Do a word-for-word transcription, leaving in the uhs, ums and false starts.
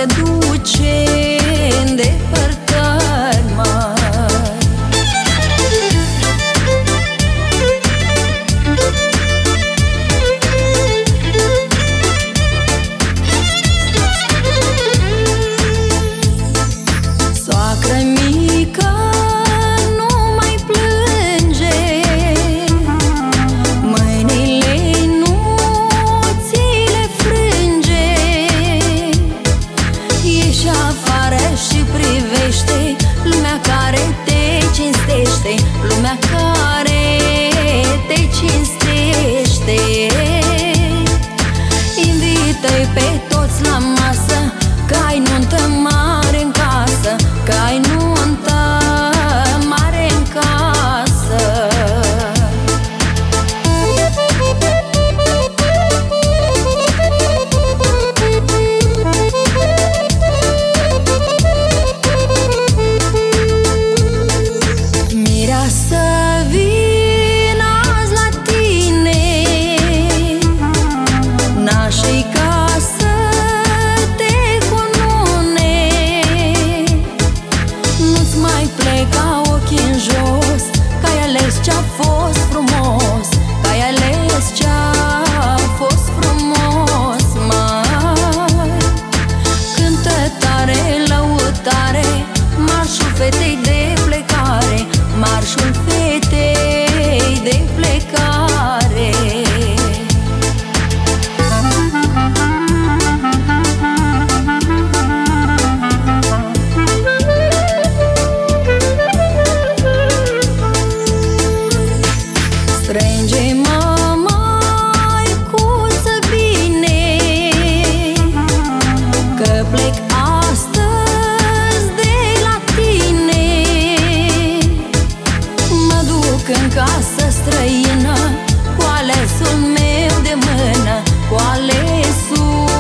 se duce în depărtări mari. Soacră mică, nu mai plânge, mâinile nu ți le frânge. Ieși afară și privește lumea care te cinstește, lumea care te cinstește. Invită-i pe toți la masă, că ai nuntă mare în casă, că ai nuntă mare în casă. Mireasă, vin azi la tine, nașii ca să te cunune. Nu-ți mai pleca ochii în jos, că ai ales ce-a fost frumos, că ai ales ce-a fost frumos, mai. Cântă tare, lăutare, marșul fetei de plecare, marșul fetei de plecare. Strânge-mă, măicuță, bine, că plec astăzi de la tine. Mă duc în casă străină, cu alesul meu de mână, cu alesul